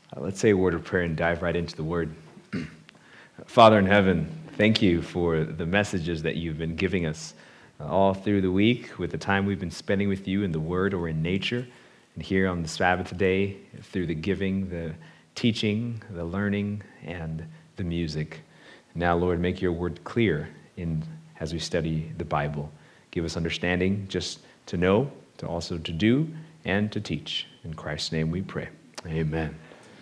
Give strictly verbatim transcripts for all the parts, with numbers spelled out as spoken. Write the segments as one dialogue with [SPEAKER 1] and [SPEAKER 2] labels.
[SPEAKER 1] Uh, let's say a word of prayer and dive right into the word. Father in heaven, thank you for the messages that you've been giving us uh, all through the week with the time we've been spending with you in the word or in nature, and here on the Sabbath day through the giving, the teaching, the learning, and the music. Now, Lord, make your word clear in as we study the Bible. Give us understanding just to know, to also to do, and to teach. In Christ's name we pray. Amen.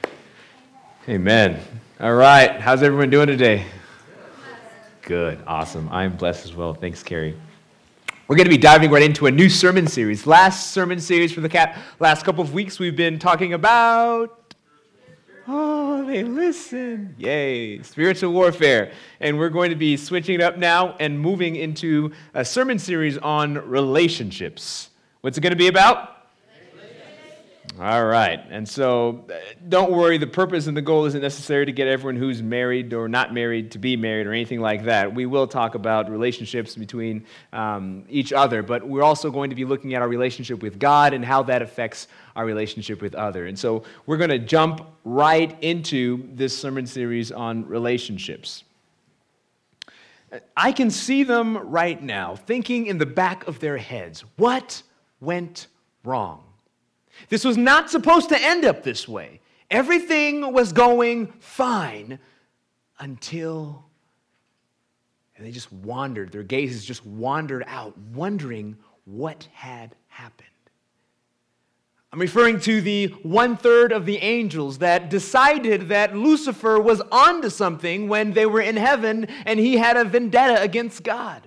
[SPEAKER 1] Amen. All right. How's everyone doing today? Good. Awesome. I'm blessed as well. Thanks, Carrie. We're going to be diving right into a new sermon series. Last sermon series for the cat. Last couple of weeks we've been talking about, oh, they listen. Yay. Spiritual warfare. And we're going to be switching it up now and moving into a sermon series on relationships. What's it going to be about? All right, and so uh, don't worry, the purpose and the goal isn't necessary to get everyone who's married or not married to be married or anything like that. We will talk about relationships between um, each other, but we're also going to be looking at our relationship with God and how that affects our relationship with others. And so we're going to jump right into this sermon series on relationships. I can see them right now thinking in the back of their heads, what went wrong? This was not supposed to end up this way. Everything was going fine until and they just wandered. Their gazes just wandered out, wondering what had happened. I'm referring to the one-third of the angels that decided that Lucifer was onto something when they were in heaven and he had a vendetta against God.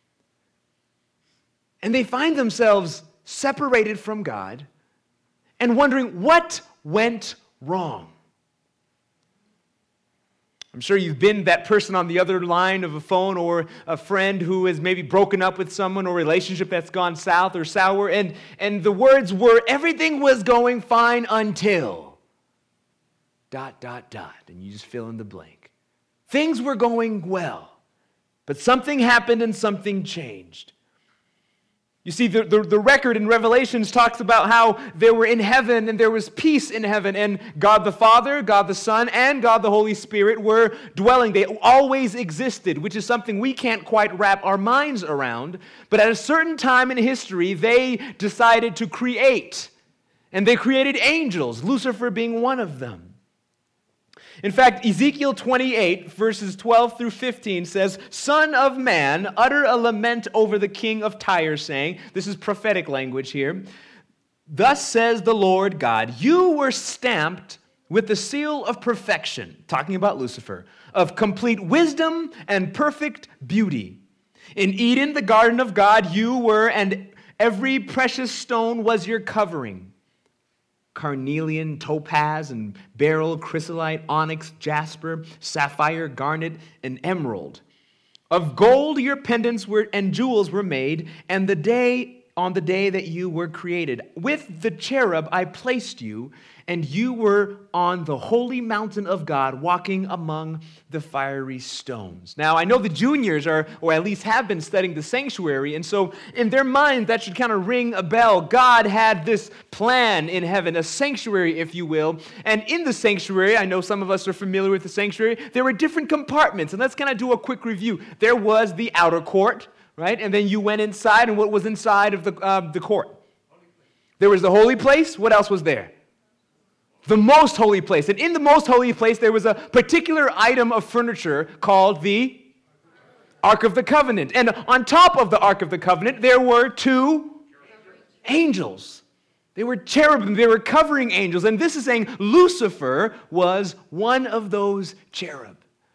[SPEAKER 1] And they find themselves separated from God and wondering what went wrong. I'm sure you've been that person on the other line of a phone or a friend who has maybe broken up with someone or a relationship that's gone south or sour, and, and the words were, everything was going fine until, dot, dot, dot, and you just fill in the blank. Things were going well, but something happened and something changed. You see, the, the, the record in Revelations talks about how they were in heaven and there was peace in heaven, and God the Father, God the Son, and God the Holy Spirit were dwelling. They always existed, which is something we can't quite wrap our minds around. But at a certain time in history, they decided to create, and they created angels, Lucifer being one of them. In fact, Ezekiel twenty-eight, verses twelve through fifteen says, Son of man, utter a lament over the king of Tyre, saying, this is prophetic language here, thus says the Lord God, you were stamped with the seal of perfection, talking about Lucifer, of complete wisdom and perfect beauty. In Eden, the garden of God, you were, and every precious stone was your covering. Carnelian, topaz, and beryl, chrysolite, onyx, jasper, sapphire, garnet, and emerald. Of gold your pendants were and jewels were made, and the day on the day that you were created. With the cherub I placed you, and you were on the holy mountain of God, walking among the fiery stones. Now, I know the juniors are, or at least have been studying the sanctuary, and so in their mind, that should kind of ring a bell. God had this plan in heaven, a sanctuary, if you will, and in the sanctuary, I know some of us are familiar with the sanctuary, there were different compartments, and let's kind of do a quick review. There was the outer court, right, and then you went inside, and what was inside of the, uh, the court? There was the holy place. What else was there? The most holy place. And in the most holy place, there was a particular item of furniture called the Ark of the Covenant. And on top of the Ark of the Covenant, there were two angels. They were cherubim. They were covering angels. And this is saying Lucifer was one of those cherub.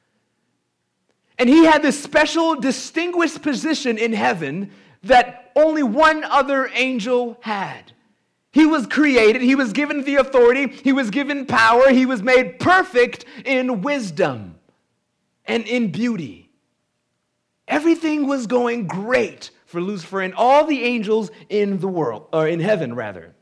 [SPEAKER 1] And he had this special, distinguished position in heaven that only one other angel had. He was created, he was given the authority, he was given power, he was made perfect in wisdom and in beauty. Everything was going great for Lucifer and all the angels in the world, or in heaven rather.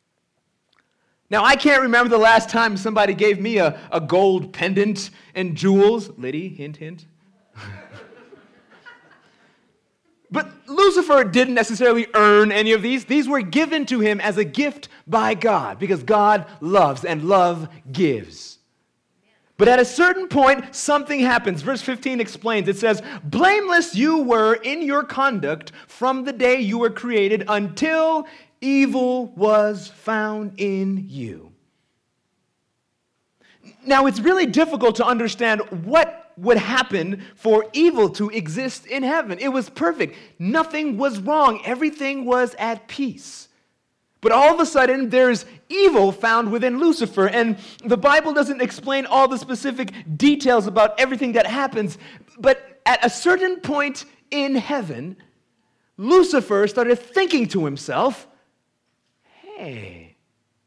[SPEAKER 1] Now, I can't remember the last time somebody gave me a, a gold pendant and jewels. Liddy, hint, hint. But Lucifer didn't necessarily earn any of these. These were given to him as a gift by God because God loves and love gives. But at a certain point, something happens. Verse fifteen explains, it says, blameless you were in your conduct from the day you were created until evil was found in you. Now, it's really difficult to understand what would happen for evil to exist in heaven. It was perfect. Nothing was wrong. Everything was at peace. But all of a sudden, there's evil found within Lucifer, and the Bible doesn't explain all the specific details about everything that happens, but at a certain point in heaven, Lucifer started thinking to himself, hey,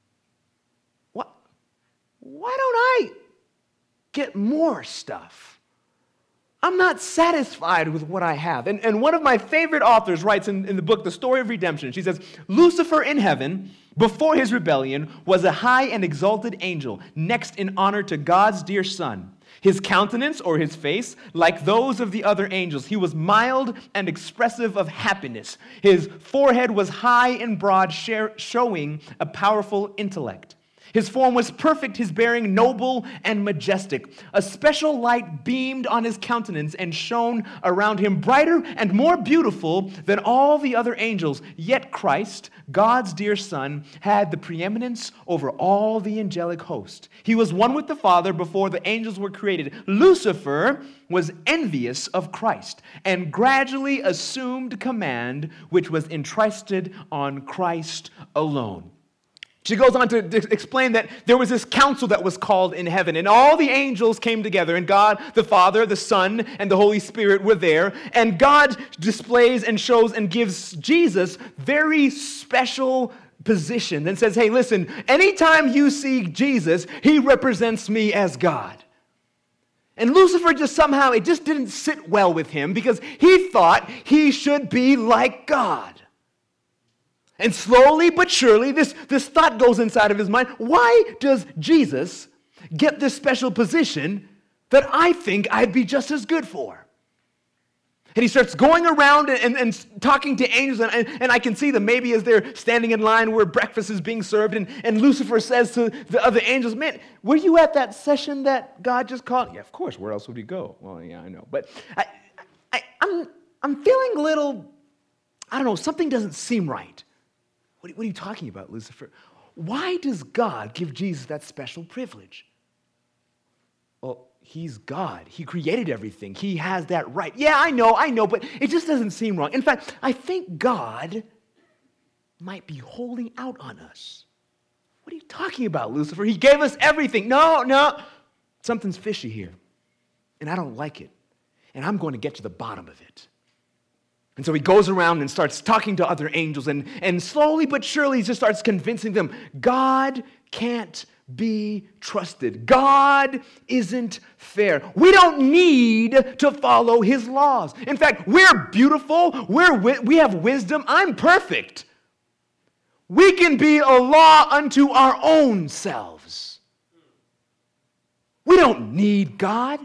[SPEAKER 1] what, why don't I get more stuff? I'm not satisfied with what I have. And, and one of my favorite authors writes in, in the book, The Story of Redemption, she says, Lucifer in heaven, before his rebellion, was a high and exalted angel, next in honor to God's dear Son. His countenance, or his face, like those of the other angels, he was mild and expressive of happiness. His forehead was high and broad, showing a powerful intellect. His form was perfect, his bearing noble and majestic. A special light beamed on his countenance and shone around him brighter and more beautiful than all the other angels. Yet Christ, God's dear Son, had the preeminence over all the angelic host. He was one with the Father before the angels were created. Lucifer was envious of Christ and gradually assumed command, which was entrusted on Christ alone. She goes on to explain that there was this council that was called in heaven, and all the angels came together, and God, the Father, the Son, and the Holy Spirit were there, and God displays and shows and gives Jesus very special position and says, hey, listen, anytime you see Jesus, he represents me as God. And Lucifer just somehow, it just didn't sit well with him because he thought he should be like God. And slowly but surely, this, this thought goes inside of his mind. Why does Jesus get this special position that I think I'd be just as good for? And he starts going around and, and, and talking to angels, and, and, and I can see them maybe as they're standing in line where breakfast is being served, and, and Lucifer says to the other angels, man, were you at that session that God just called? Yeah, of course. Where else would he go? Well, yeah, I know. But I, I, I'm, I'm feeling a little, I don't know, something doesn't seem right. What are you talking about, Lucifer? Why does God give Jesus that special privilege? Well, he's God. He created everything. He has that right. Yeah, I know, I know, but it just doesn't seem wrong. In fact, I think God might be holding out on us. What are you talking about, Lucifer? He gave us everything. No, no. Something's fishy here, and I don't like it, and I'm going to get to the bottom of it. And so he goes around and starts talking to other angels, and, and slowly but surely he just starts convincing them, God can't be trusted. God isn't fair. We don't need to follow his laws. In fact, we're beautiful. We're, we have wisdom. I'm perfect. We can be a law unto our own selves. We don't need God.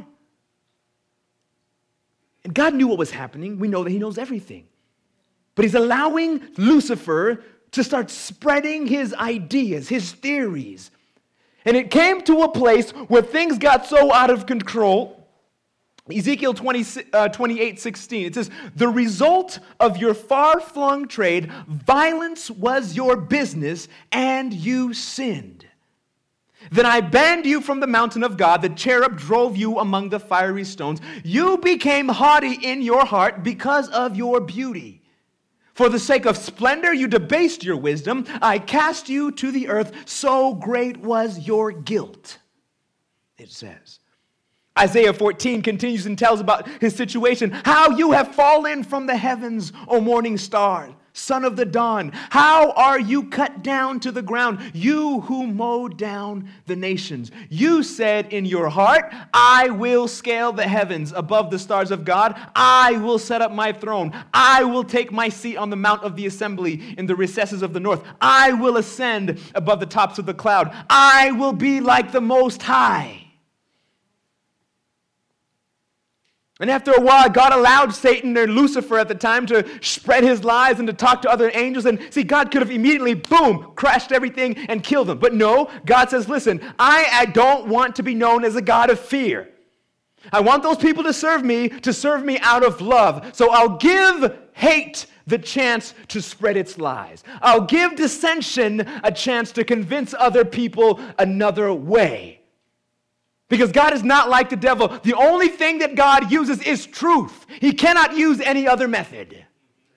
[SPEAKER 1] And God knew what was happening. We know that he knows everything. But he's allowing Lucifer to start spreading his ideas, his theories. And it came to a place where things got so out of control. Ezekiel twenty, uh, twenty-eight sixteen, it says, the result of your far-flung trade, violence was your business, and you sinned. Then I banned you from the mountain of God. The cherub drove you among the fiery stones. You became haughty in your heart because of your beauty. For the sake of splendor, you debased your wisdom. I cast you to the earth. So great was your guilt, it says. Isaiah fourteen continues and tells about his situation. How you have fallen from the heavens, O morning star, son of the dawn. How are you cut down to the ground, you who mowed down the nations? You said in your heart, I will scale the heavens above the stars of God. I will set up my throne. I will take my seat on the mount of the assembly in the recesses of the north. I will ascend above the tops of the cloud. I will be like the Most High. And after a while, God allowed Satan or Lucifer at the time to spread his lies and to talk to other angels. And see, God could have immediately, boom, crashed everything and killed them. But no, God says, listen, I, I don't want to be known as a God of fear. I want those people to serve me, to serve me out of love. So I'll give hate the chance to spread its lies. I'll give dissension a chance to convince other people another way. Because God is not like the devil. The only thing that God uses is truth. He cannot use any other method. Amen.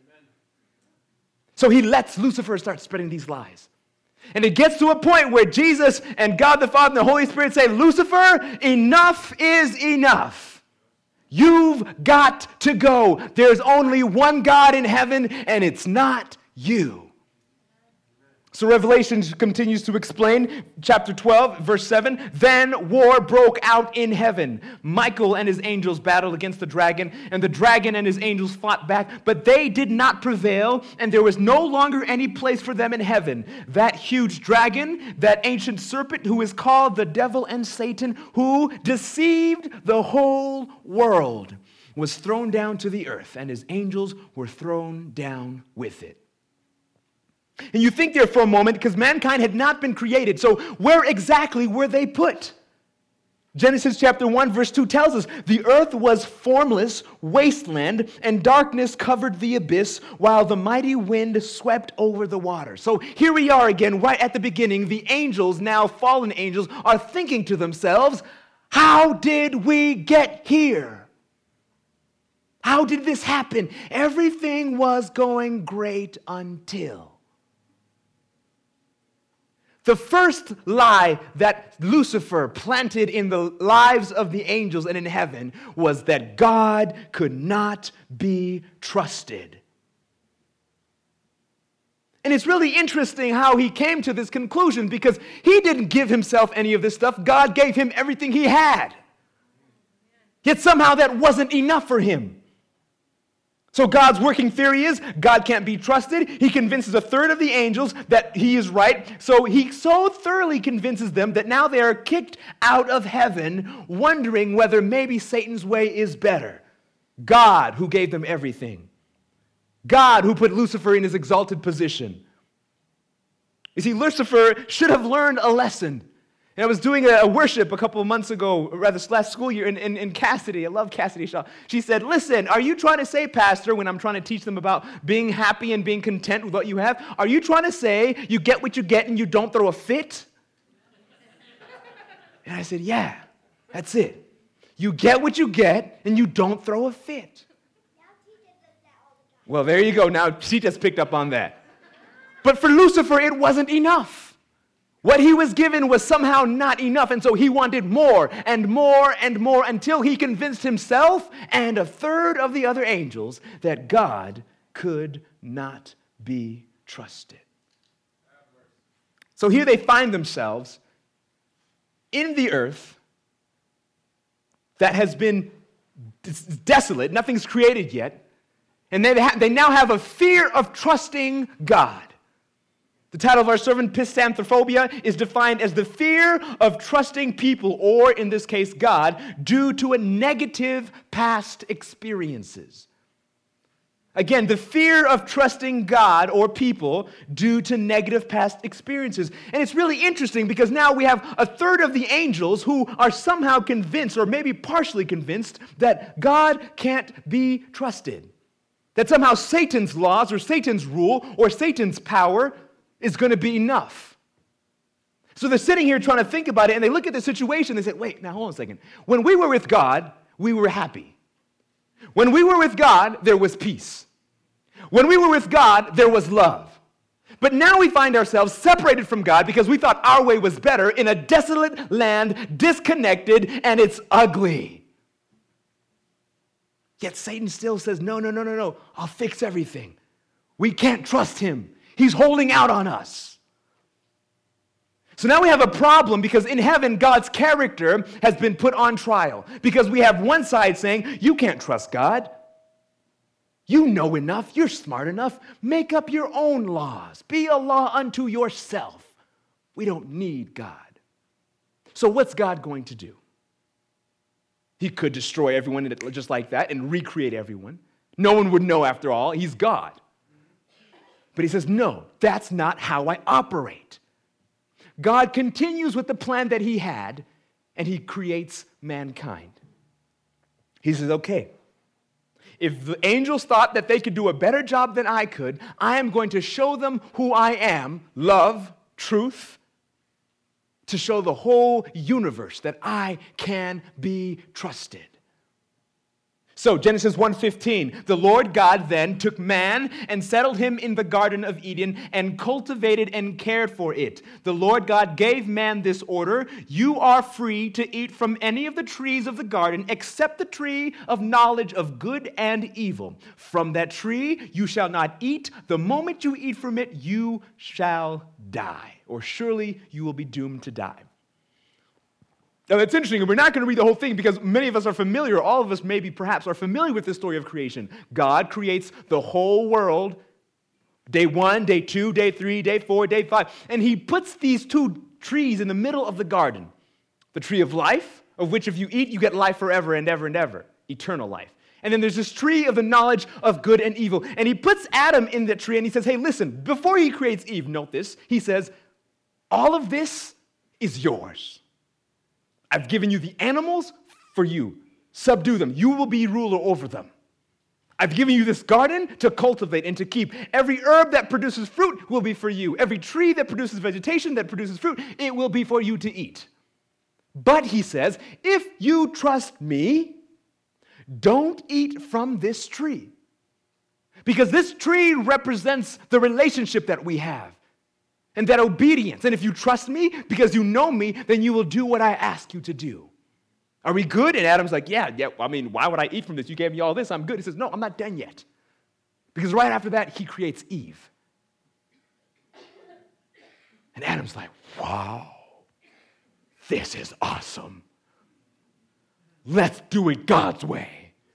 [SPEAKER 1] So he lets Lucifer start spreading these lies. And it gets to a point where Jesus and God the Father and the Holy Spirit say, Lucifer, enough is enough. You've got to go. There's only one God in heaven, and it's not you. So Revelation continues to explain, chapter twelve, verse seven, then war broke out in heaven. Michael and his angels battled against the dragon, and the dragon and his angels fought back, but they did not prevail, and there was no longer any place for them in heaven. That huge dragon, that ancient serpent who is called the devil and Satan, who deceived the whole world, was thrown down to the earth, and his angels were thrown down with it. And you think there for a moment, because mankind had not been created, so where exactly were they put? Genesis chapter one, verse two tells us, the earth was formless, wasteland, and darkness covered the abyss, while the mighty wind swept over the water. So here we are again, right at the beginning. The angels, now fallen angels, are thinking to themselves, how did we get here? How did this happen? Everything was going great until... The first lie that Lucifer planted in the lives of the angels and in heaven was that God could not be trusted. And it's really interesting how he came to this conclusion, because he didn't give himself any of this stuff. God gave him everything he had. Yet somehow that wasn't enough for him. So God's working theory is God can't be trusted. He convinces a third of the angels that he is right. So he so thoroughly convinces them that now they are kicked out of heaven, wondering whether maybe Satan's way is better. God, who gave them everything. God, who put Lucifer in his exalted position. You see, Lucifer should have learned a lesson. And I was doing a, a worship a couple of months ago, or rather last school year, in, in, in Cassidy. I love Cassidy Shaw. She said, listen, are you trying to say, Pastor, when I'm trying to teach them about being happy and being content with what you have, are you trying to say you get what you get and you don't throw a fit? And I said, yeah, that's it. You get what you get and you don't throw a fit. Well, there you go. Now she just picked up on that. But for Lucifer, it wasn't enough. What he was given was somehow not enough, and so he wanted more and more and more until he convinced himself and a third of the other angels that God could not be trusted. So here they find themselves in the earth that has been desolate, nothing's created yet, and they, ha- they now have a fear of trusting God. The title of our sermon, Pistanthrophobia, is defined as the fear of trusting people, or in this case, God, due to a negative past experiences. Again, the fear of trusting God or people due to negative past experiences. And it's really interesting because now we have a third of the angels who are somehow convinced, or maybe partially convinced, that God can't be trusted. That somehow Satan's laws or Satan's rule or Satan's power is going to be enough. So they're sitting here trying to think about it, and they look at the situation, they say, wait, now hold on a second. When we were with God, we were happy. When we were with God, there was peace. When we were with God, there was love. But now we find ourselves separated from God because we thought our way was better in a desolate land, disconnected, and it's ugly. Yet Satan still says, no, no, no, no, no, I'll fix everything. We can't trust him. He's holding out on us. So now we have a problem because in heaven, God's character has been put on trial. Because we have one side saying, you can't trust God. You know enough. You're smart enough. Make up your own laws. Be a law unto yourself. We don't need God. So what's God going to do? He could destroy everyone just like that and recreate everyone. No one would know after all. He's God. But he says, no, that's not how I operate. God continues with the plan that he had, and he creates mankind. He says, okay, if the angels thought that they could do a better job than I could, I am going to show them who I am, love, truth, to show the whole universe that I can be trusted. So, Genesis one fifteen, the Lord God then took man and settled him in the Garden of Eden and cultivated and cared for it. The Lord God gave man this order: you are free to eat from any of the trees of the garden except the tree of knowledge of good and evil. From that tree you shall not eat. The moment you eat from it, you shall die, or surely you will be doomed to die. Now, that's interesting, and we're not going to read the whole thing because many of us are familiar, all of us maybe perhaps are familiar with this story of creation. God creates the whole world, day one, day two, day three, day four, day five, and he puts these two trees in the middle of the garden. The tree of life, of which if you eat, you get life forever and ever and ever, eternal life. And then there's this tree of the knowledge of good and evil. And he puts Adam in that tree and he says, hey, listen, before he creates Eve, note this, he says, all of this is yours. I've given you the animals for you. Subdue them. You will be ruler over them. I've given you this garden to cultivate and to keep. Every herb that produces fruit will be for you. Every tree that produces vegetation, that produces fruit, it will be for you to eat. But, he says, if you trust me, don't eat from this tree. Because this tree represents the relationship that we have. And that obedience. And if you trust me because you know me, then you will do what I ask you to do. Are we good? And Adam's like, yeah, yeah, I mean, why would I eat from this? You gave me all this. I'm good. He says, no, I'm not done yet. Because right after that, he creates Eve. And Adam's like, wow, this is awesome. Let's do it God's way.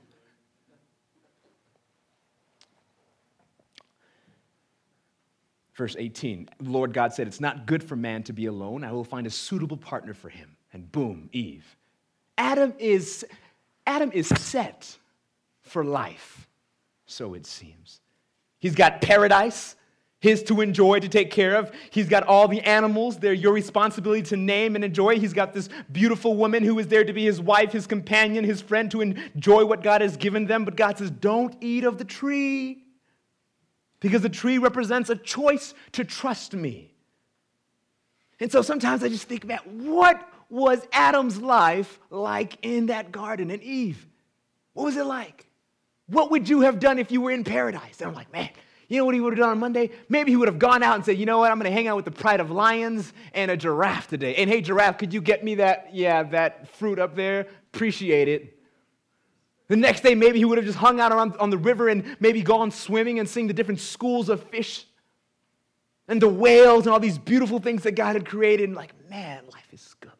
[SPEAKER 1] Verse eighteen, the Lord God said, it's not good for man to be alone. I will find a suitable partner for him. And boom, Eve. Adam is, Adam is set for life, so it seems. He's got paradise, his to enjoy, to take care of. He's got all the animals. They're your responsibility to name and enjoy. He's got this beautiful woman who is there to be his wife, his companion, his friend, to enjoy what God has given them. But God says, don't eat of the tree. Because the tree represents a choice to trust me. And so sometimes I just think, man, what was Adam's life like in that garden, and Eve? What was it like? What would you have done if you were in paradise? And I'm like, man, you know what he would have done on Monday? Maybe he would have gone out and said, you know what, I'm going to hang out with the pride of lions and a giraffe today. And hey, giraffe, could you get me that, yeah, that fruit up there? Appreciate it. The next day, maybe he would have just hung out around on the river and maybe gone swimming and seen the different schools of fish and the whales and all these beautiful things that God had created. And like, man, life is good.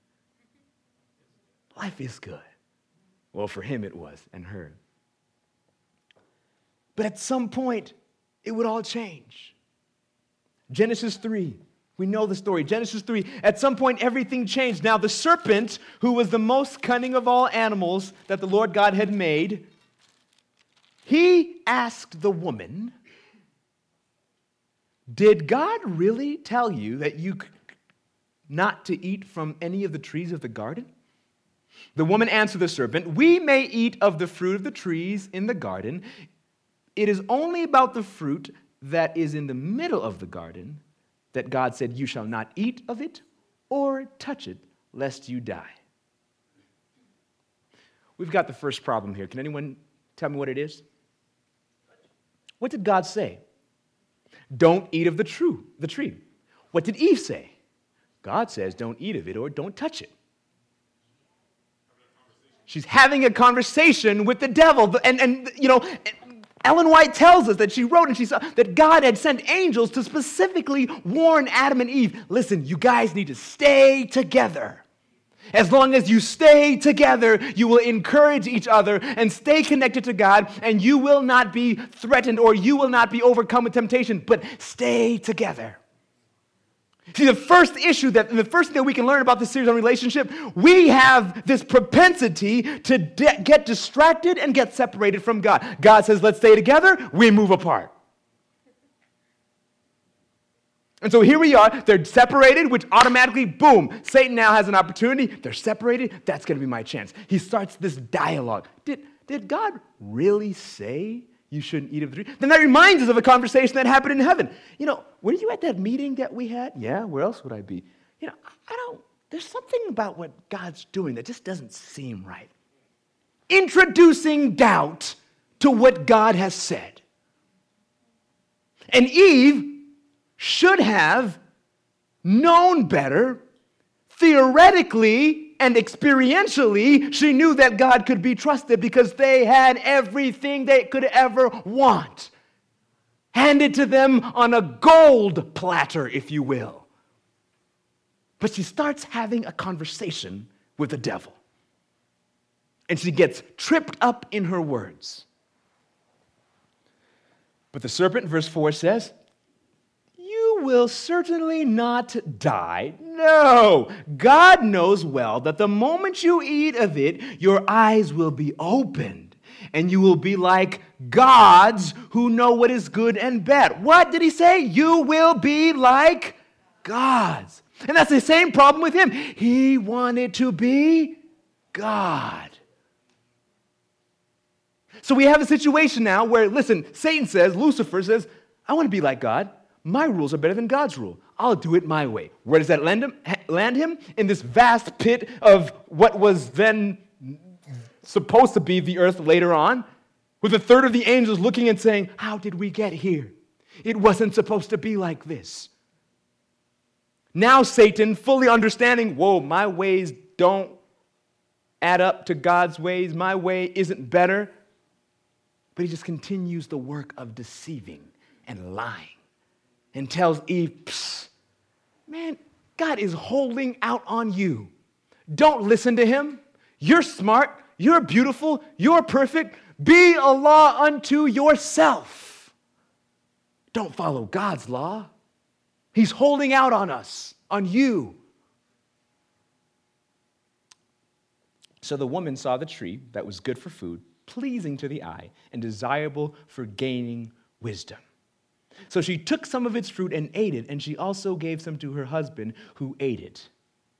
[SPEAKER 1] Life is good. Well, for him it was, and her. But at some point, it would all change. Genesis three. We know the story. Genesis three, at some point everything changed. Now the serpent, who was the most cunning of all animals that the Lord God had made, he asked the woman, did God really tell you that you not to eat from any of the trees of the garden? The woman answered the serpent, we may eat of the fruit of the trees in the garden. It is only about the fruit that is in the middle of the garden that God said, you shall not eat of it or touch it, lest you die. We've got the first problem here. Can anyone tell me what it is? What did God say? Don't eat of the true, the tree. What did Eve say? God says, don't eat of it or don't touch it. She's having a conversation with the devil. And, and you know, Ellen White tells us that she wrote and she saw that God had sent angels to specifically warn Adam and Eve, listen, you guys need to stay together. As long as you stay together, you will encourage each other and stay connected to God, and you will not be threatened or you will not be overcome with temptation, but stay together. See, the first issue that, and the first thing that we can learn about this series on relationship, we have this propensity to de- get distracted and get separated from God. God says, let's stay together, we move apart. And so here we are, they're separated, which automatically, boom, Satan now has an opportunity. They're separated, that's going to be my chance. He starts this dialogue. Did, did God really say you shouldn't eat of the tree? Then that reminds us of a conversation that happened in heaven. You know, were you at that meeting that we had? Yeah, where else would I be? You know, I don't, there's something about what God's doing that just doesn't seem right. Introducing doubt to what God has said. And Eve should have known better. Theoretically and experientially, she knew that God could be trusted because they had everything they could ever want. Handed to them on a gold platter, if you will. But she starts having a conversation with the devil. And she gets tripped up in her words. But the serpent, verse four says, "You will certainly not die." No, God knows well that the moment you eat of it, your eyes will be opened, and you will be like gods who know what is good and bad. What did he say? You will be like gods. And that's the same problem with him. He wanted to be God. So we have a situation now where, listen, Satan says, Lucifer says, I want to be like God. My rules are better than God's rule. I'll do it my way. Where does that land him? Land him? In this vast pit of what was then supposed to be the earth later on, with a third of the angels looking and saying, how did we get here? It wasn't supposed to be like this. Now Satan, fully understanding, whoa, my ways don't add up to God's ways. My way isn't better. But he just continues the work of deceiving and lying. And tells Eve, psst, man, God is holding out on you. Don't listen to him. You're smart. You're beautiful. You're perfect. Be a law unto yourself. Don't follow God's law. He's holding out on us, on you. So the woman saw the tree that was good for food, pleasing to the eye, and desirable for gaining wisdom. So she took some of its fruit and ate it, and she also gave some to her husband, who ate it.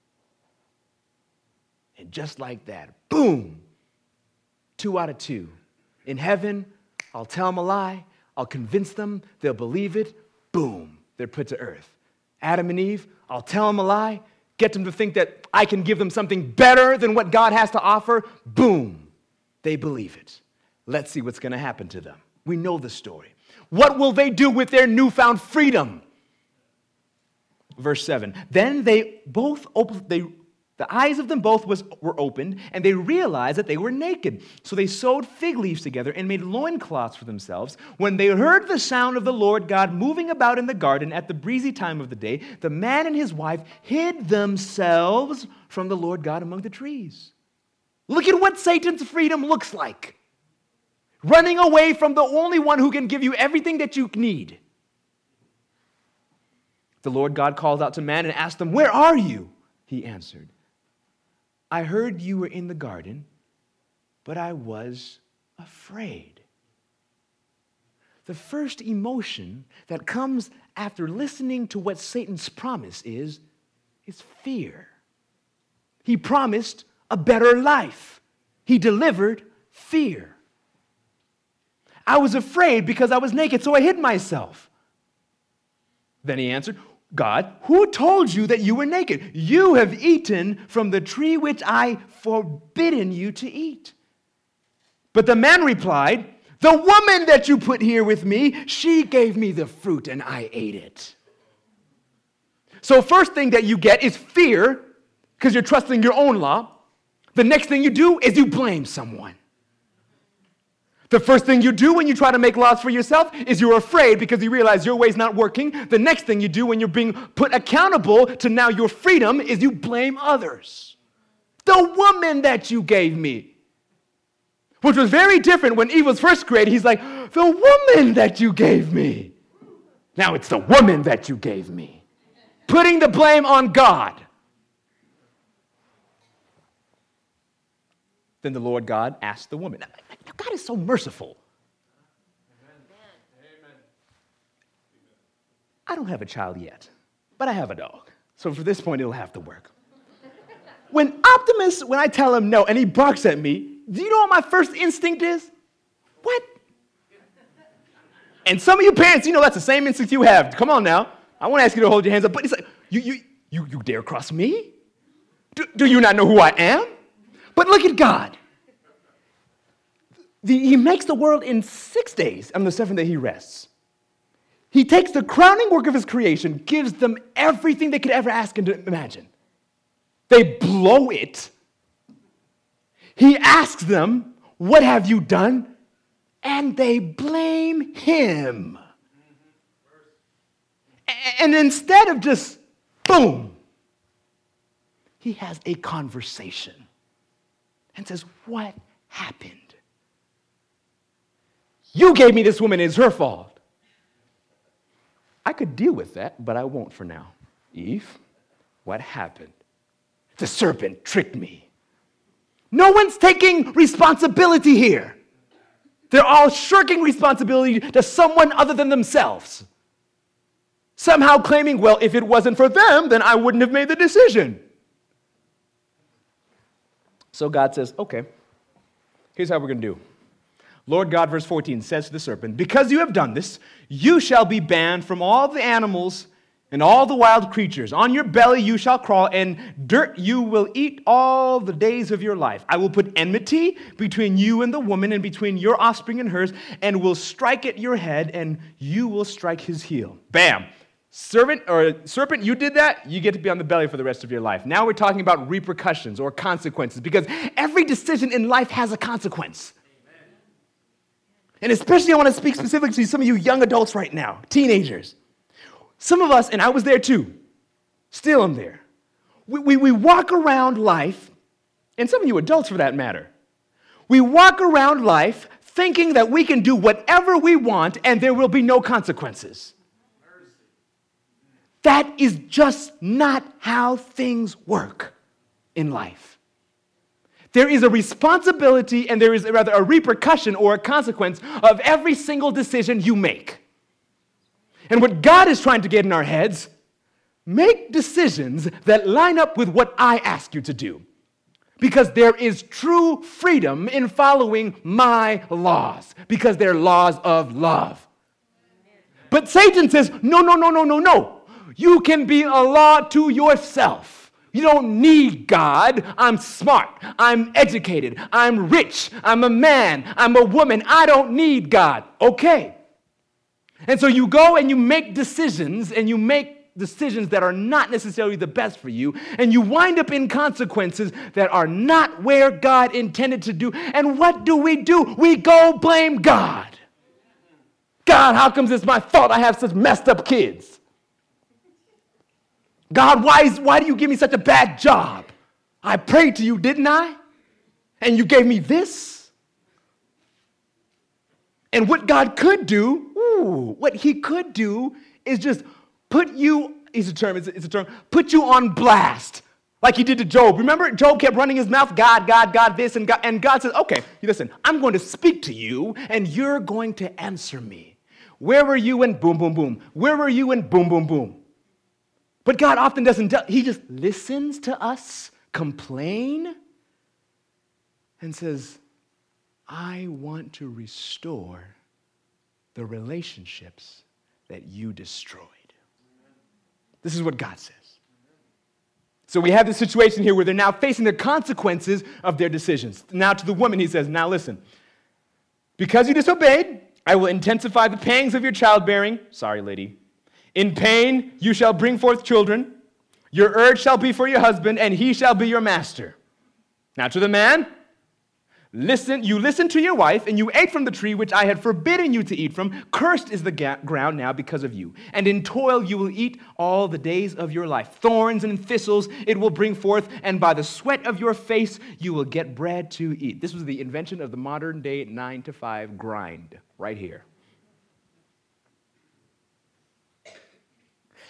[SPEAKER 1] And just like that, boom, two out of two. In heaven, I'll tell them a lie, I'll convince them, they'll believe it, boom, they're put to earth. Adam and Eve, I'll tell them a lie, get them to think that I can give them something better than what God has to offer, boom, they believe it. Let's see what's going to happen to them. We know the story. What will they do with their newfound freedom? Verse seven. Then they both opened, they, the eyes of them both was, were opened, and they realized that they were naked. So they sewed fig leaves together and made loincloths for themselves. When they heard the sound of the Lord God moving about in the garden at the breezy time of the day, the man and his wife hid themselves from the Lord God among the trees. Look at what Satan's freedom looks like. Running away from the only one who can give you everything that you need. The Lord God called out to man and asked him, "Where are you?" He answered, "I heard you were in the garden, but I was afraid." The first emotion that comes after listening to what Satan's promise is, is fear. He promised a better life. He delivered fear. I was afraid because I was naked, so I hid myself. Then he answered, God, who told you that you were naked? You have eaten from the tree which I forbidden you to eat. But the man replied, the woman that you put here with me, she gave me the fruit and I ate it. So first thing that you get is fear because you're trusting your own law. The next thing you do is you blame someone. The first thing you do when you try to make laws for yourself is you're afraid because you realize your way's not working. The next thing you do when you're being put accountable to now your freedom is you blame others. The woman that you gave me. Which was very different when Eve was first created. He's like, the woman that you gave me. Now it's the woman that you gave me. putting the blame on God. Then the Lord God asked the woman. Now, God is so merciful. I don't have a child yet, but I have a dog. So for this point, it'll have to work. When Optimus, when I tell him no and he barks at me, do you know what my first instinct is? What? And some of you parents, you know that's the same instinct you have. Come on now. I want to ask you to hold your hands up, but it's like, you you you, you dare cross me? Do, do you not know who I am? But look at God. The, he makes the world in six days. On the seventh day, he rests. He takes the crowning work of his creation, gives them everything they could ever ask and imagine. They blow it. He asks them, what have you done? And they blame him. And instead of just, boom, he has a conversation and says, what happened? You gave me this woman, it's her fault. I could deal with that, but I won't for now. Eve, what happened? The serpent tricked me. No one's taking responsibility here. They're all shirking responsibility to someone other than themselves. Somehow claiming, well, if it wasn't for them, then I wouldn't have made the decision. So God says, okay, here's how we're going to do. Lord God, verse fourteen, says to the serpent, because you have done this, you shall be banned from all the animals and all the wild creatures. On your belly you shall crawl, and dirt you will eat all the days of your life. I will put enmity between you and the woman, and between your offspring and hers, and will strike at your head, and you will strike his heel. Bam. Serpent, or serpent, you did that, you get to be on the belly for the rest of your life. Now we're talking about repercussions or consequences, because every decision in life has a consequence. And especially I want to speak specifically to some of you young adults right now, teenagers. Some of us, and I was there too, still am there. We, we, we walk around life, and some of you adults for that matter, we walk around life thinking that we can do whatever we want and there will be no consequences. That is just not how things work in life. There is a responsibility and there is rather a repercussion or a consequence of every single decision you make. And what God is trying to get in our heads, make decisions that line up with what I ask you to do. Because there is true freedom in following my laws, because they're laws of love. But Satan says, no, no, no, no, no, no. You can be a law to yourself. You don't need God. I'm smart. I'm educated. I'm rich. I'm a man. I'm a woman. I don't need God. Okay. And so you go and you make decisions, and you make decisions that are not necessarily the best for you, and you wind up in consequences that are not where God intended to do. And what do we do? We go blame God. God, how comes it's my fault I have such messed up kids? God, why, is, why do you give me such a bad job? I prayed to you, didn't I? And you gave me this? And what God could do, ooh, what he could do is just put you, it's a term, it's a, it's a term, put you on blast, like he did to Job. Remember, Job kept running his mouth, God, God, God, this, and God, and God says, okay, listen, I'm going to speak to you, and you're going to answer me. Where were you when boom, boom, boom? Where were you when boom, boom, boom? But God often doesn't, he just listens to us complain and says, I want to restore the relationships that you destroyed. This is what God says. So we have this situation here where they're now facing the consequences of their decisions. Now to the woman, he says, now listen, because you disobeyed, I will intensify the pangs of your childbearing. Sorry, lady. In pain you shall bring forth children. Your urge shall be for your husband, and he shall be your master. Now to the man, listen, you listened to your wife, and you ate from the tree which I had forbidden you to eat from. Cursed is the ga- ground now because of you. And in toil you will eat all the days of your life. Thorns and thistles it will bring forth, and by the sweat of your face you will get bread to eat. This was the invention of the modern day nine to five grind right here.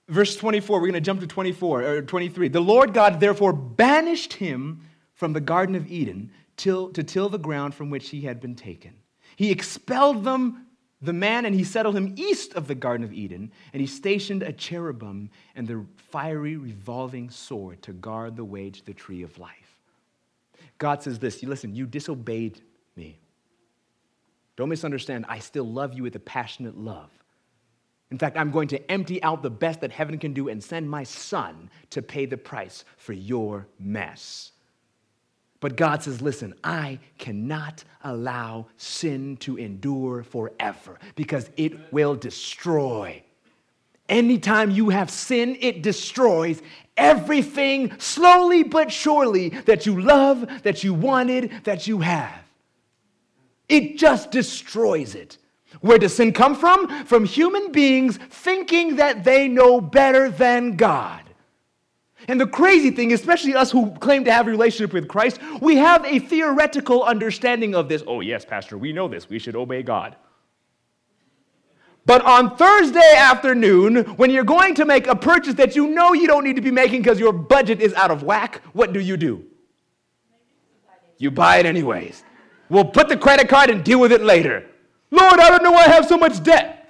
[SPEAKER 1] Verse twenty-four, we're going to jump to twenty-four, or twenty-three. The Lord God therefore banished him from the Garden of Eden till, to till the ground from which he had been taken. He expelled them, the man, and he settled him east of the Garden of Eden, and he stationed a cherubim and the fiery revolving sword to guard the way to the tree of life. God says this, listen, you disobeyed me. Don't misunderstand, I still love you with a passionate love. In fact, I'm going to empty out the best that heaven can do and send my son to pay the price for your mess. But God says, listen, I cannot allow sin to endure forever because it will destroy. Anytime you have sin, it destroys everything slowly but surely that you love, that you wanted, that you have. It just destroys it. Where does sin come from? From human beings thinking that they know better than God. And the crazy thing, especially us who claim to have a relationship with Christ, we have a theoretical understanding of this. Oh, yes, Pastor, we know this. We should obey God. But on Thursday afternoon, when you're going to make a purchase that you know you don't need to be making because your budget is out of whack, what do you do? You buy it anyways. We'll put the credit card and deal with it later. Lord, I don't know why I have so much debt.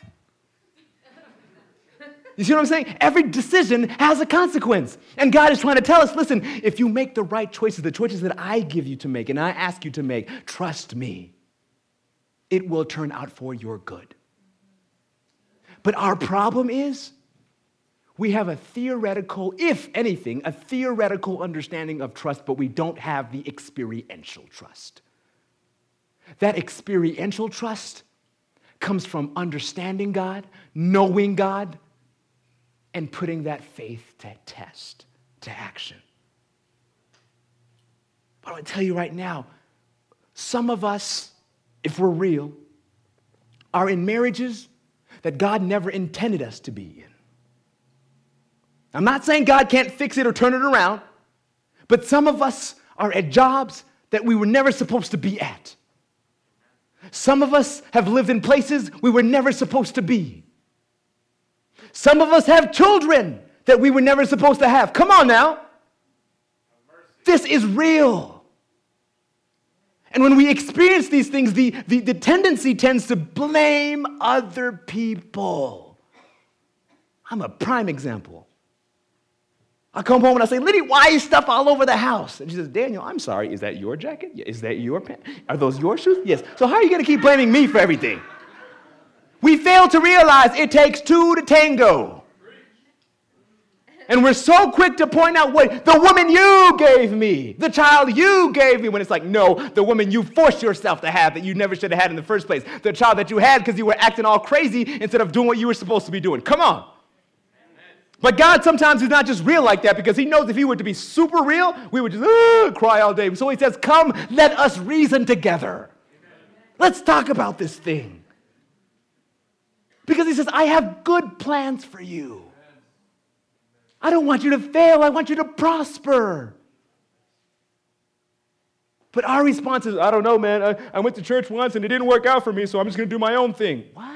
[SPEAKER 1] You see what I'm saying? Every decision has a consequence. And God is trying to tell us, listen, if you make the right choices, the choices that I give you to make and I ask you to make, trust me, it will turn out for your good. But our problem is we have a theoretical, if anything, a theoretical understanding of trust, but we don't have the experiential trust. That experiential trust comes from understanding God, knowing God, and putting that faith to test, to action. But I want to tell you right now, some of us, if we're real, are in marriages that God never intended us to be in. I'm not saying God can't fix it or turn it around, but some of us are at jobs that we were never supposed to be at. Some of us have lived in places we were never supposed to be. Some of us have children that we were never supposed to have. Come on now. This is real. And when we experience these things, the, the, the tendency tends to blame other people. I'm a prime example. I come home and I say, Liddy, why is stuff all over the house? And she says, Daniel, I'm sorry. Is that your jacket? Is that your pants? Are those your shoes? Yes. So how are you going to keep blaming me for everything? We fail to realize it takes two to tango. And we're so quick to point out what the woman you gave me, the child you gave me, when it's like, no, the woman you forced yourself to have that you never should have had in the first place, the child that you had because you were acting all crazy instead of doing what you were supposed to be doing. Come on. But God sometimes is not just real like that because he knows if he were to be super real, we would just uh, cry all day. So he says, come, let us reason together. Let's talk about this thing. Because he says, I have good plans for you. I don't want you to fail. I want you to prosper. But our response is, I don't know, man. I, I went to church once and it didn't work out for me, so I'm just going to do my own thing. What?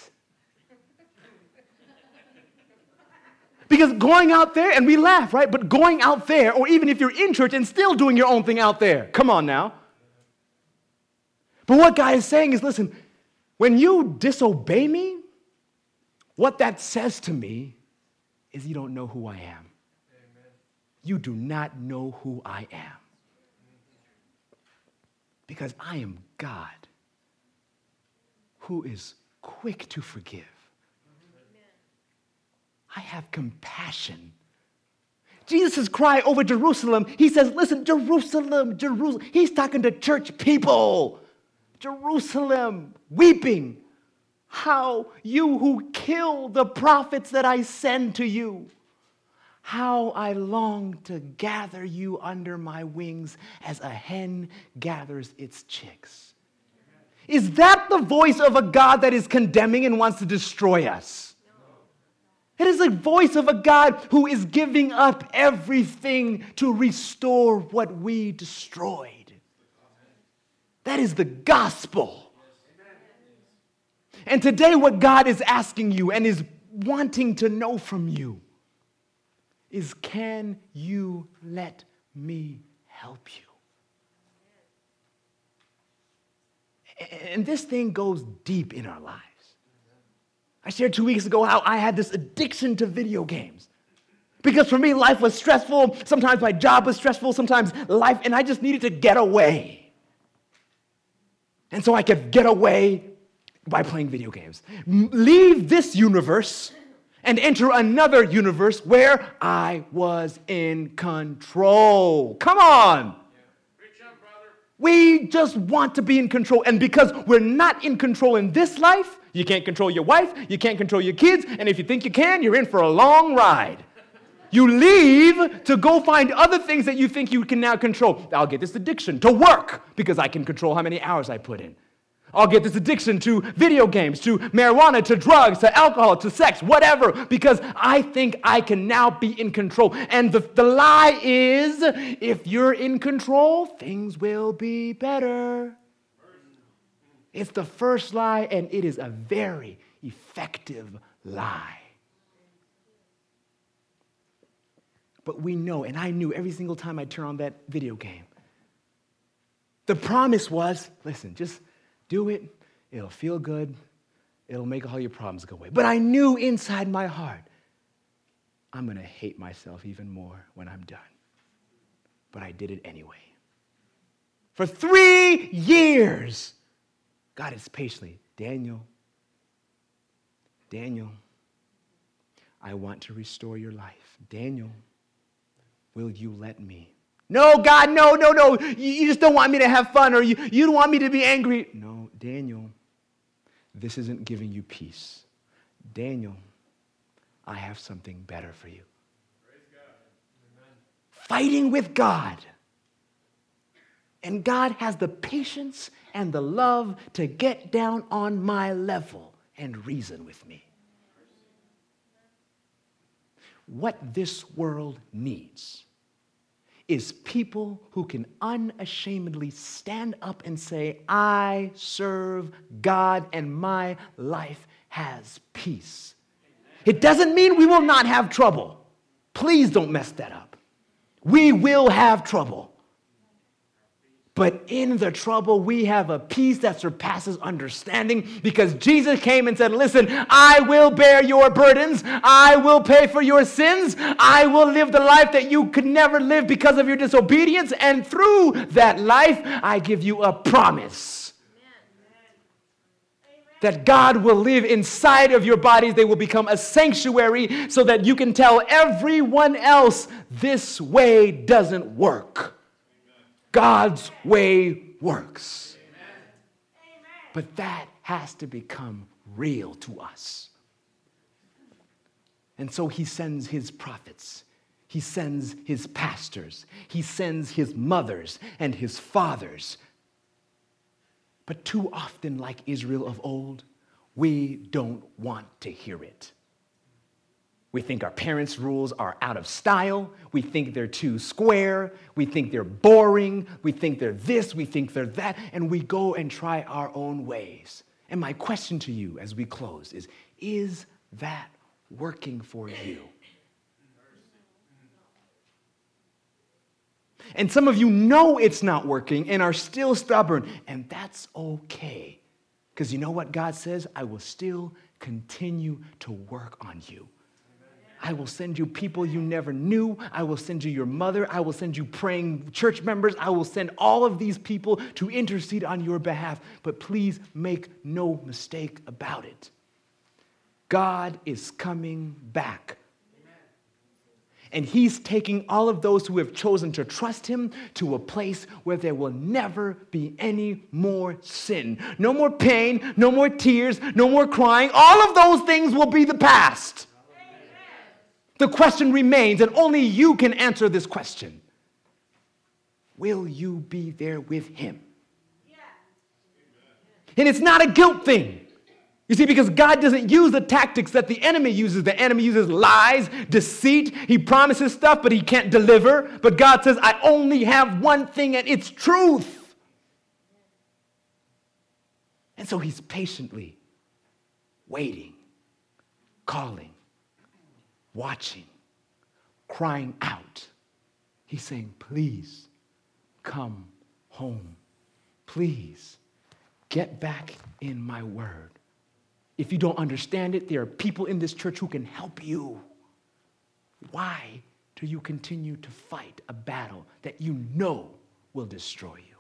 [SPEAKER 1] Because going out there, and we laugh, right? But going out there, or even if you're in church and still doing your own thing out there, come on now. But what God is saying is, listen, when you disobey me, what that says to me is you don't know who I am. Amen. You do not know who I am. Because I am God who is quick to forgive. I have compassion. Jesus' cry over Jerusalem, he says, listen, Jerusalem, Jerusalem. He's talking to church people. Jerusalem, weeping. How you who kill the prophets that I send to you. How I long to gather you under my wings as a hen gathers its chicks. Is that the voice of a God that is condemning and wants to destroy us? It is the voice of a God who is giving up everything to restore what we destroyed. That is the gospel. And today what God is asking you and is wanting to know from you is, can you let me help you? And this thing goes deep in our lives. I shared two weeks ago how I had this addiction to video games. Because for me, life was stressful. Sometimes my job was stressful. Sometimes life, and I just needed to get away. And so I could get away by playing video games. Leave this universe and enter another universe where I was in control. Come on. We just want to be in control. And because we're not in control in this life, you can't control your wife, you can't control your kids, and if you think you can, you're in for a long ride. You leave to go find other things that you think you can now control. I'll get this addiction to work because I can control how many hours I put in. I'll get this addiction to video games, to marijuana, to drugs, to alcohol, to sex, whatever, because I think I can now be in control. And the, the lie is, if you're in control, things will be better. It's the first lie, and it is a very effective lie. But we know, and I knew every single time I turn on that video game, the promise was, listen, just do it, it'll feel good, it'll make all your problems go away. But I knew inside my heart, I'm going to hate myself even more when I'm done. But I did it anyway. For three years, God is patiently, Daniel, Daniel, I want to restore your life. Daniel, will you let me? No, God, no, no, no. You, you just don't want me to have fun, or you, you don't want me to be angry. No, Daniel, this isn't giving you peace. Daniel, I have something better for you. Praise God. Amen. Fighting with God. And God has the patience and the love to get down on my level and reason with me. What this world needs is people who can unashamedly stand up and say, I serve God and my life has peace. It doesn't mean we will not have trouble. Please don't mess that up. We will have trouble. But in the trouble, we have a peace that surpasses understanding because Jesus came and said, listen, I will bear your burdens. I will pay for your sins. I will live the life that you could never live because of your disobedience. And through that life, I give you a promise that God will live inside of your bodies. They will become a sanctuary so that you can tell everyone else this way doesn't work. God's way works. Amen. But that has to become real to us. And so he sends his prophets. He sends his pastors. He sends his mothers and his fathers. But too often, like Israel of old, we don't want to hear it. We think our parents' rules are out of style. We think they're too square. We think they're boring. We think they're this. We think they're that. And we go and try our own ways. And my question to you as we close is, is that working for you? And some of you know it's not working and are still stubborn. And that's okay. Because you know what God says? I will still continue to work on you. I will send you people you never knew. I will send you your mother. I will send you praying church members. I will send all of these people to intercede on your behalf. But please make no mistake about it. God is coming back. And he's taking all of those who have chosen to trust him to a place where there will never be any more sin. No more pain, no more tears, no more crying. All of those things will be the past. The question remains, and only you can answer this question. Will you be there with him? Yeah. And it's not a guilt thing. You see, because God doesn't use the tactics that the enemy uses. The enemy uses lies, deceit. He promises stuff, but he can't deliver. But God says, I only have one thing, and it's truth. And so he's patiently waiting, calling, watching, crying out. He's saying, please come home. Please get back in my word. If you don't understand it, there are people in this church who can help you. Why do you continue to fight a battle that you know will destroy you?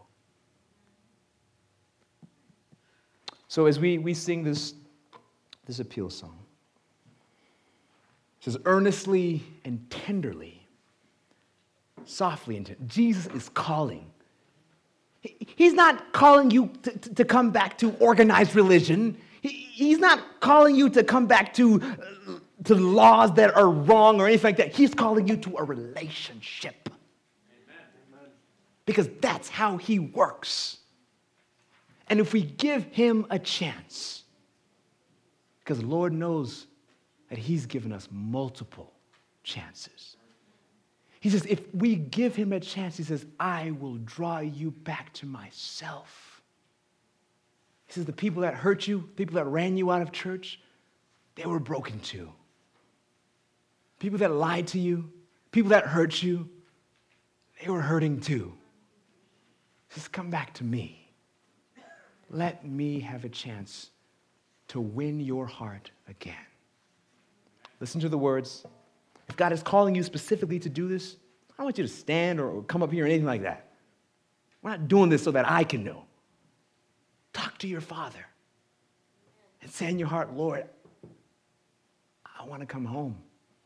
[SPEAKER 1] So as we, we sing this, this appeal song, it says, earnestly and tenderly, softly and tenderly, Jesus is calling. He, he's not calling you to, to, to come back to organized religion. He, he's not calling you to come back to, uh, to laws that are wrong or anything like that. He's calling you to a relationship. Amen. Because that's how he works. And if we give him a chance, because the Lord knows that he's given us multiple chances. He says, if we give him a chance, he says, I will draw you back to myself. He says, the people that hurt you, people that ran you out of church, they were broken too. People that lied to you, people that hurt you, they were hurting too. He says, come back to me. Let me have a chance to win your heart again. Listen to the words. If God is calling you specifically to do this, I don't want you to stand or come up here or anything like that. We're not doing this so that I can know. Talk to your Father and say in your heart, Lord, I want to come home.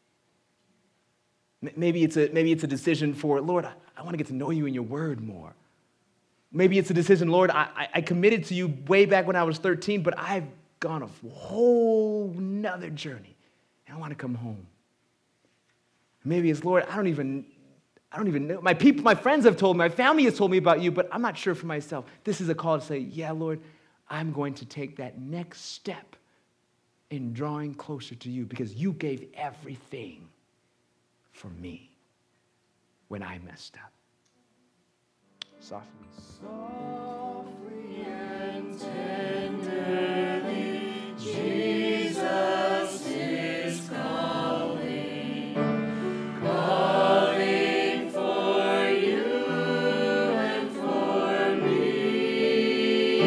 [SPEAKER 1] Maybe it's a, maybe it's a decision for, Lord, I, I want to get to know you in your word more. Maybe it's a decision, Lord, I, I committed to you way back when I was thirteen, but I've gone a whole nother journey, and I want to come home. Maybe it's, Lord, I don't even, I don't even know. My people, my friends have told me, my family has told me about you, but I'm not sure for myself. This is a call to say, yeah, Lord, I'm going to take that next step in drawing closer to you because you gave everything for me when I messed up. Softly.
[SPEAKER 2] Softly and tenderly, Jesus is calling, calling for you and for me.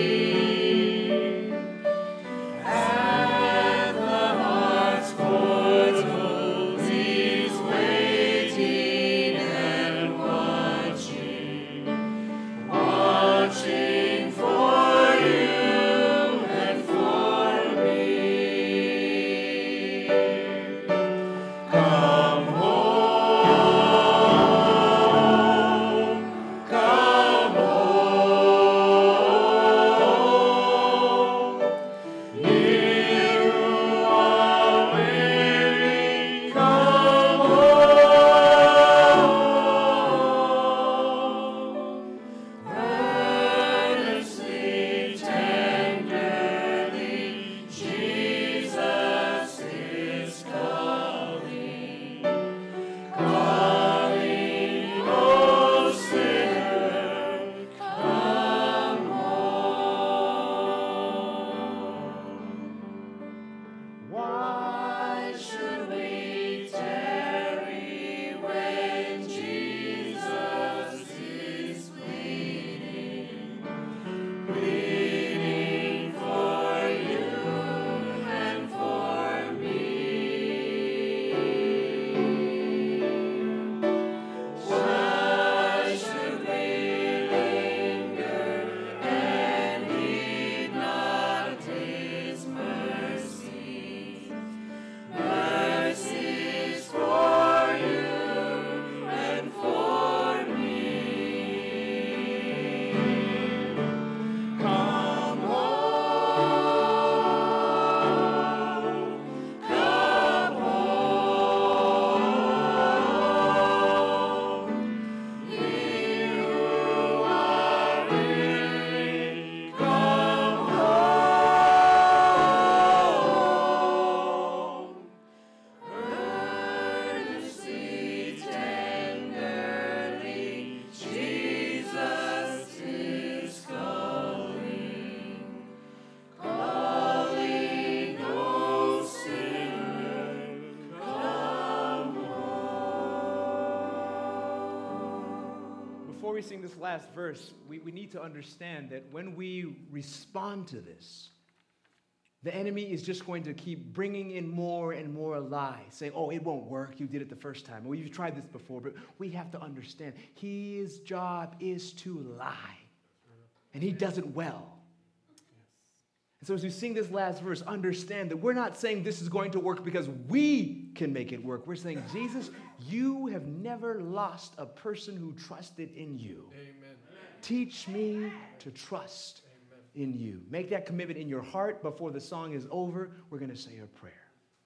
[SPEAKER 2] At the heart's portal, he's waiting and watching. Watching for you.
[SPEAKER 1] before we sing this last verse, we, we need to understand that when we respond to this, the enemy is just going to keep bringing in more and more lies, saying, oh, it won't work. You did it the first time. Or you've tried this before. But we have to understand, his job is to lie. And he does it well. And so as we sing this last verse, understand that we're not saying this is going to work because we can make it work. We're saying, Jesus, you have never lost a person who trusted in you.
[SPEAKER 3] Amen.
[SPEAKER 1] Teach me to trust in you. Make that commitment in your heart. Before the song is over, we're going to say a prayer.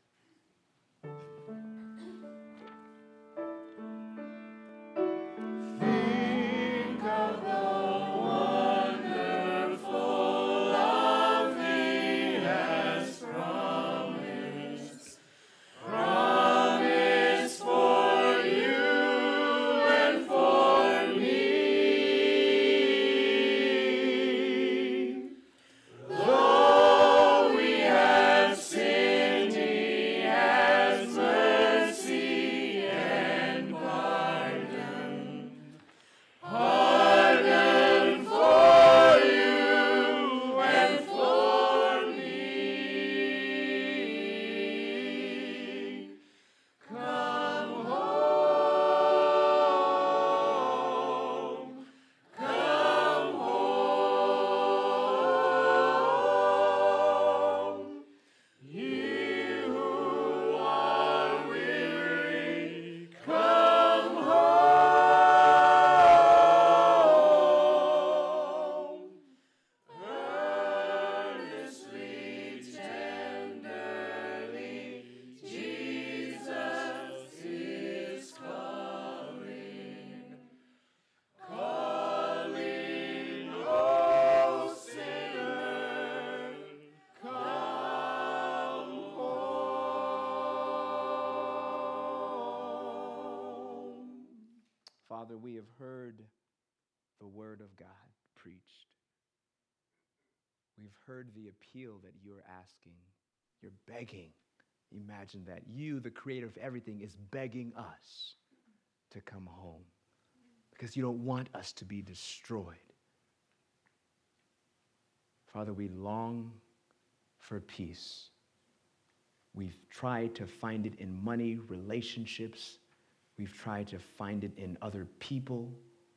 [SPEAKER 2] Think of the wonderful love he has promised. Promised for you and for me. Though we have sinned, he has mercy and pardon. Pardon for you and for me. Come home. Come home. You who are weary, come home. Earnestly, tenderly, Jesus is calling. Calling, oh sinner, come home.
[SPEAKER 1] Father, we have heard the word of God preached. We've heard the appeal that you're asking. You're begging. Imagine that. You, the creator of everything, is begging us to come home because you don't want us to be destroyed. Father, we long for peace. We've tried to find it in money, relationships. We've tried to find it in other people.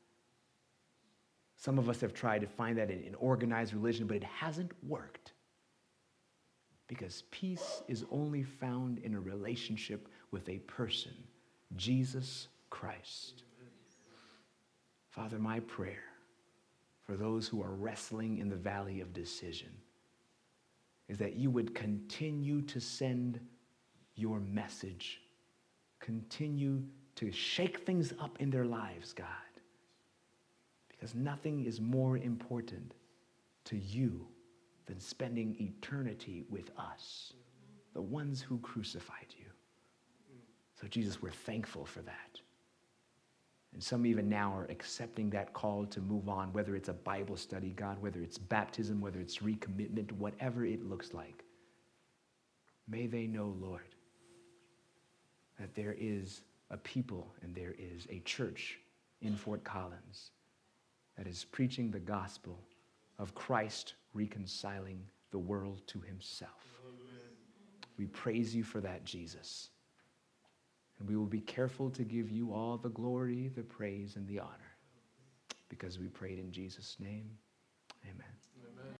[SPEAKER 1] Some of us have tried to find that in, in organized religion, but it hasn't worked. Because peace is only found in a relationship with a person, Jesus Christ. Father, my prayer for those who are wrestling in the valley of decision is that you would continue to send your message, continue to shake things up in their lives, God. Because nothing is more important to you than spending eternity with us, the ones who crucified you. So Jesus, we're thankful for that. And some even now are accepting that call to move on, whether it's a Bible study, God, whether it's baptism, whether it's recommitment, whatever it looks like. May they know, Lord, that there is a people and there is a church in Fort Collins that is preaching the gospel of Christ reconciling the world to himself. Amen. We praise you for that, Jesus. And we will be careful to give you all the glory, the praise, and the honor, because we prayed in Jesus' name. Amen.